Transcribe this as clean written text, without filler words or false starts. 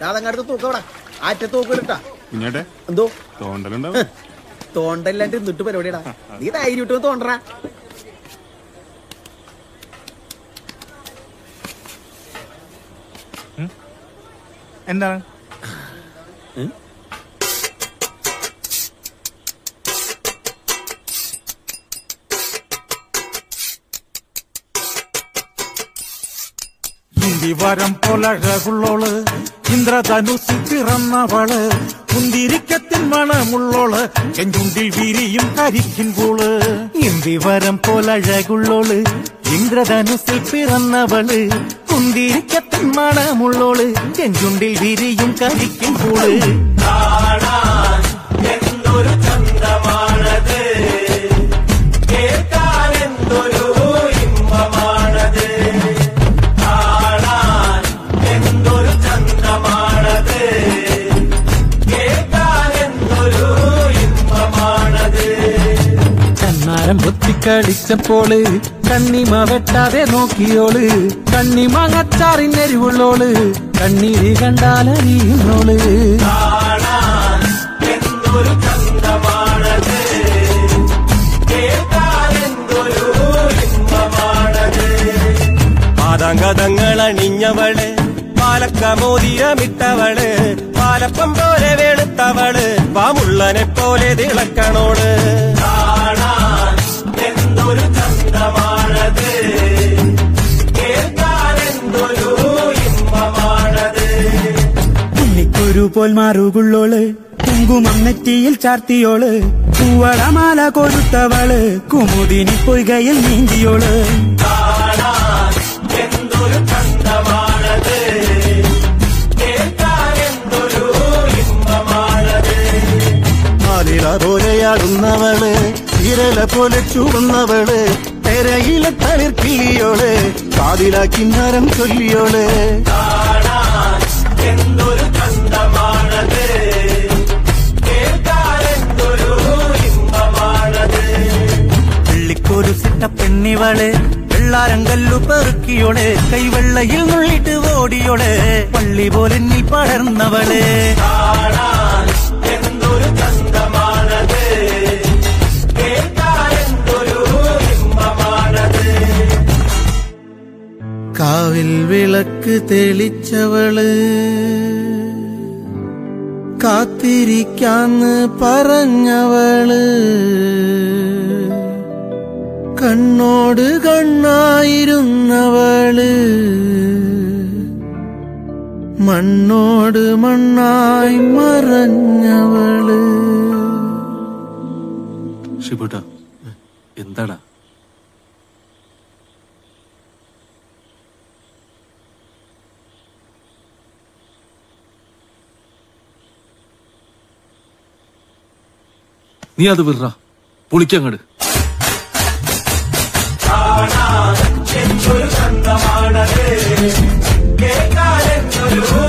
അതങ്ങടുത്ത് തൂക്കവിടെ ആറ്റ തൂക്കിട്ടാ കുഞ്ഞേട്ടെ എന്തോ തോണ്ടലുണ്ടാവും. തോണ്ടല്ലാണ്ട് എന്നിട്ട് പരിപാടിയടാ. നീ ധൈര്യം ഇട്ട് തോണ്ടറാ. എന്താണ് ഇന്ദിവരം പോലഴകുള്ളോള് ഇന്ദ്രധനുസിൽ പിറന്നവള് കുന്തിരിക്കത്തിൻ മണമുള്ളോള് ചെഞ്ചുണ്ടിൽ വിരിയും കരിക്കിൻ പൂള്. ഇന്ദിവരം പോലഴകുള്ളോള് ഇന്ദ്രധനുസിൽ പിറന്നവള് കുന്തിരിക്കത്തിൻ മണമുള്ളോള് ചെഞ്ചുണ്ടിൽ വിരിയും കരിക്കിൻ പൂള്. എന്തൊരു ചന്തമാണത്, കേൾക്കാൻ എന്തൊരു ഇമ്പമാണത്. എന്തൊരു ചന്തമാണത്, കേൾക്കാൻ എന്തൊരു ഇമ്പമാണത്. ചന്നാരം പൊത്തിക്കളിച്ചപ്പോള് കണ്ണിമ വെട്ടാതെ നോക്കിയോള് കണ്ണിമാങ്ങച്ചാറിനെരിവുള്ളോള് കണ്ണീര് കണ്ടാലറിയുന്നോള്. എന്തൊരു ചന്തമാണത്, കേൾക്കാൻ എന്തൊരു ഇമ്പമാണത്. പാദാങ്കതങ്ങൾ അണിഞ്ഞവള് പാലക്കമോതിരമിട്ടവള് പാലപ്പം പോലെ വെളുത്തവള് പാമുള്ളനെ പോലെ തിളക്കണോട്. എന്തൊരു ചന്തമാണത്, കേൾക്കാൻ എന്തൊരു ഇമ്പമാണത്. ഉണ്ണിക്കൊരു പോൽ മാറുകുള്ളോള് കുങ്കുമം നെറ്റിയിൽ ചാർത്തിയോള് പൂവളമാല കൊരുത്തവള് കുമുദിനി പൊയ്കയിൽ നീന്തിയോള്. എന്തൊരു ചന്തമാണത്, കേൾക്കാൻ എന്തൊരു ഇമ്പമാണത്. ആലില പോലെയാടുന്നവള് വിരല പോലെ ചൂടുന്നവള് തെരയിലെ തളിർക്കിളിയോള് കാതില കിന്നരം ചൊല്ലിയോള്. എന്തൊരു ചന്തമാണത്, കേൾക്കാൻ എന്തൊരു ഇമ്പമാണത്. വെള്ളിക്കൊരു സിട്ട പെണ്ണിവള് വെള്ളാരങ്കല്ലു പെറുക്കിയോള് കൈവെള്ളയിൽ നുള്ളിട്ട് ഓടിയോള് പള്ളി പോലെ നീ പടർന്നവള്. എന്തൊരു ചന്തമാണത്, കേൾക്കാൻ എന്തൊരു ഇമ്പമാണത്. കാവിൽ വിളക്ക് തെളിച്ചവള് കാത്തിരിക്കാന്ന് പറഞ്ഞവള് കണ്ണോട് കണ്ണായിരുന്നവള് മണ്ണോട് മണ്ണായി മറഞ്ഞവള്. ഷിബുട്ടാ എന്താടാ നീ അത് വിറ പൊളിക്കങ്ങട്. എന്തൊരു ചന്തമാണത്, കേൾക്കാൻ എന്തൊരു